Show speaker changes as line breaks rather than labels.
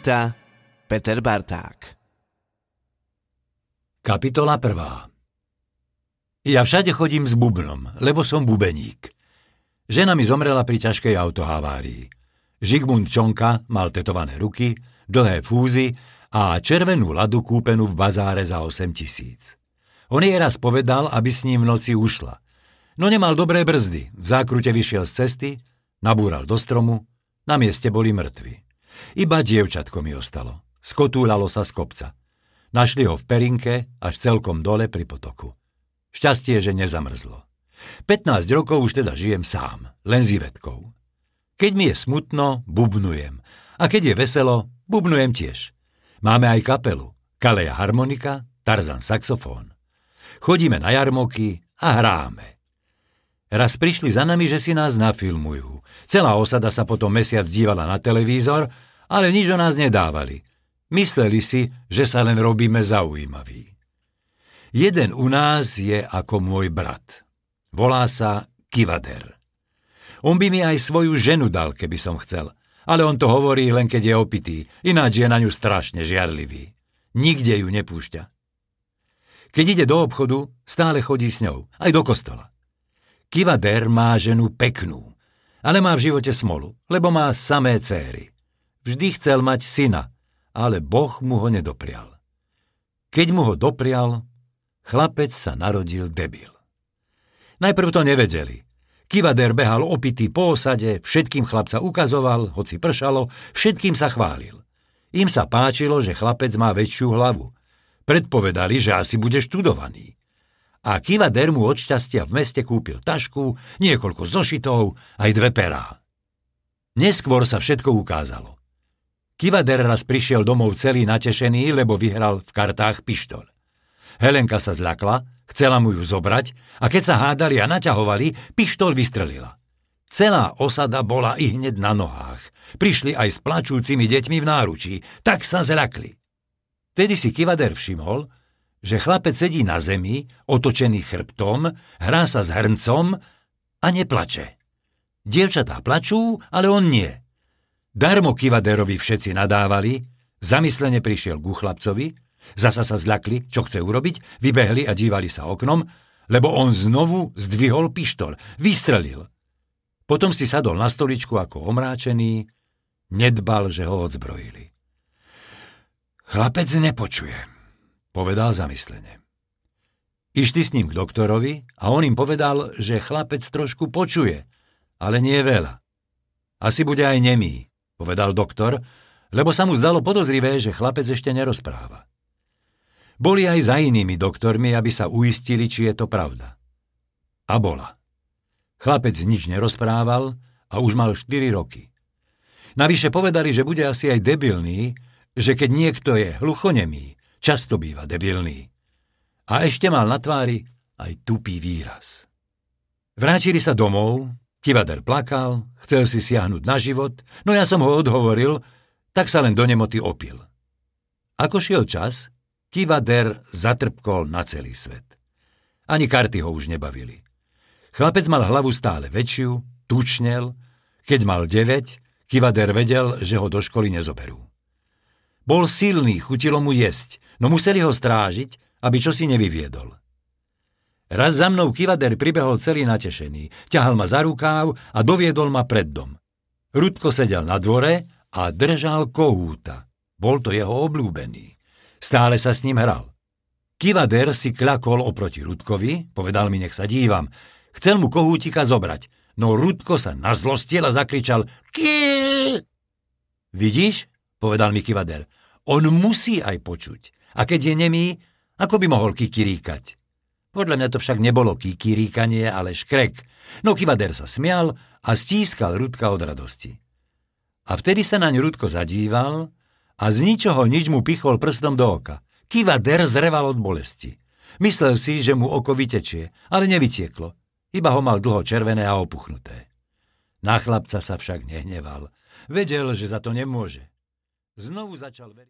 Číta Peter Barták.
Kapitola 1. Ja všade chodím s bubnom, lebo som bubeník. Žena mi zomrela pri ťažkej autohavárii. Žigmund Čonka mal tetované ruky, dlhé fúzy a červenú ladu kúpenú v bazáre za 8 000. On jej raz povedal, aby s ním v noci ušla. No nemal dobré brzdy, v zákrute vyšiel z cesty, nabúral do stromu, na mieste boli mŕtvi. Iba dievčatko mi ostalo. Skotúľalo sa z kopca. Našli ho v perinke, až celkom dole pri potoku. Šťastie, že nezamrzlo. 15 rokov už teda žijem sám, len s Ivetkou. Keď mi je smutno, bubnujem. A keď je veselo, bubnujem tiež. Máme aj kapelu. Kaleja harmonika, Tarzan saxofón. Chodíme na jarmoky a hráme. Raz prišli za nami, že si nás nafilmujú. Celá osada sa potom mesiac dívala na televízor, ale nič o nás nedávali. Mysleli si, že sa len robíme zaujímaví. Jeden u nás je ako môj brat. Volá sa Kivader. On by mi aj svoju ženu dal, keby som chcel. Ale on to hovorí len keď je opitý, ináč je na ňu strašne žiarlivý. Nikde ju nepúšťa. Keď ide do obchodu, stále chodí s ňou, aj do kostola. Kivader má ženu peknú, ale má v živote smolu, lebo má samé céry. Vždy chcel mať syna, ale Boh mu ho nedoprial. Keď mu ho doprial, chlapec sa narodil debil. Najprv to nevedeli. Kivader behal opitý po osade, všetkým chlapca ukazoval, hoci pršalo, všetkým sa chválil. Im sa páčilo, že chlapec má väčšiu hlavu. Predpovedali, že asi bude študovaný. A Kivader mu od šťastia v meste kúpil tašku, niekoľko zošitov, aj 2 perá. Neskôr sa všetko ukázalo. Kivader raz prišiel domov celý natešený, lebo vyhral v kartách pištoľ. Helenka sa zľakla, chcela mu ju zobrať a keď sa hádali a naťahovali, pištoľ vystrelila. Celá osada bola ihneď na nohách. Prišli aj s plačúcimi deťmi v náručí, tak sa zľakli. Vtedy si Kivader všimol, že chlapec sedí na zemi, otočený chrbtom, hrá sa s hrncom a neplače. Dievčatá plačú, ale on nie. Darmo Kivaderovi všetci nadávali, zamyslene prišiel ku chlapcovi, zasa sa zľakli, čo chce urobiť, vybehli a dívali sa oknom, lebo on znovu zdvihol pištoľ, vystrelil. Potom si sadol na stoličku ako omráčený, nedbal, že ho odzbrojili. Chlapec nepočuje, povedal zamyslene. Išli s ním k doktorovi a on im povedal, že chlapec trošku počuje, ale nie veľa. Asi bude aj nemý, povedal doktor, lebo sa mu zdalo podozrivé, že chlapec ešte nerozpráva. Boli aj za inými doktormi, aby sa uistili, či je to pravda. A bola. Chlapec nič nerozprával a už mal 4 roky. Navyše povedali, že bude asi aj debilný, že keď niekto je hluchonemý, často býva debilný. A ešte mal na tvári aj tupý výraz. Vrátili sa domov, Kivader plakal, chcel si siahnuť na život, no ja som ho odhovoril, tak sa len do nemoty opil. Ako šiel čas, Kivader zatrpkol na celý svet. Ani karty ho už nebavili. Chlapec mal hlavu stále väčšiu, tučnel, keď mal 9, Kivader vedel, že ho do školy nezoberú. Bol silný, chutilo mu jesť, no museli ho strážiť, aby čosi nevyviedol. Raz za mnou Kivader pribehol celý natešený, ťahal ma za rukáv a doviedol ma pred dom. Rudko sedel na dvore a držal kohúta. Bol to jeho obľúbený. Stále sa s ním hral. Kivader si kľakol oproti Rudkovi, povedal mi, nech sa dívam. Chcel mu kohútika zobrať, no Rudko sa nazlostil a zakričal Kí! Vidíš, povedal mi Kivader, on musí aj počuť. A keď je nemý, ako by mohol kikiríkať? Podľa mňa to však nebolo kikiríkanie, ale škrek. No Kivader sa smial a stískal Rudka od radosti. A vtedy sa naň Rudko zadíval a z ničoho nič mu pichol prstom do oka. Kivader zreval od bolesti. Myslel si, že mu oko vytečie, ale nevytieklo. Iba ho mal dlho červené a opuchnuté. Na chlapca sa však nehneval. Vedel, že za to nemôže. Znovu začal veriť.